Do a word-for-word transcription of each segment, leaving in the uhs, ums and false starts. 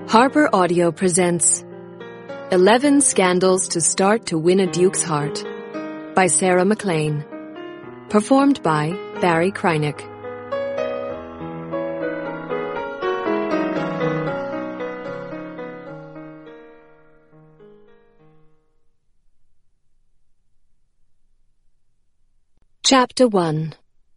Harper Audio presents Eleven Scandals to Start to Win a Duke's Heart by Sarah MacLean. Performed by Barry Krynick. Chapter one.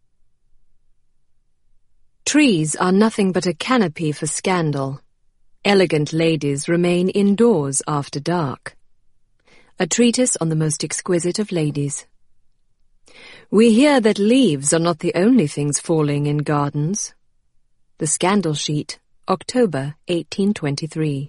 Trees are nothing but a canopy for scandal. Elegant ladies remain indoors after dark. A treatise on the most exquisite of ladies. We hear that leaves are not the only things falling in gardens. The Scandal Sheet, October eighteen twenty-three.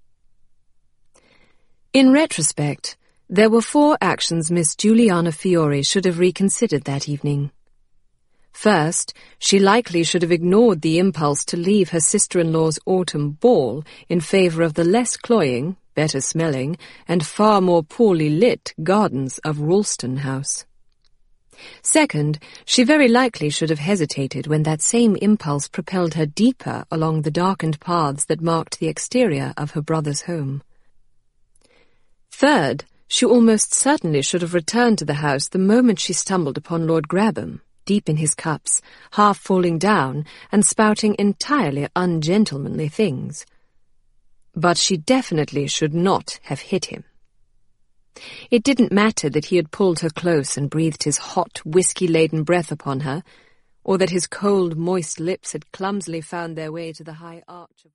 In retrospect, there were four actions Miss Juliana Fiore should have reconsidered that evening. First, she likely should have ignored the impulse to leave her sister-in-law's autumn ball in favour of the less cloying, better-smelling, and far more poorly lit gardens of Ralston House. Second, she very likely should have hesitated when that same impulse propelled her deeper along the darkened paths that marked the exterior of her brother's home. Third, she almost certainly should have returned to the house the moment she stumbled upon Lord Grabham, deep in his cups, half falling down and spouting entirely ungentlemanly things. But she definitely should not have hit him. It didn't matter that he had pulled her close and breathed his hot, whiskey-laden breath upon her, or that his cold, moist lips had clumsily found their way to the high arch of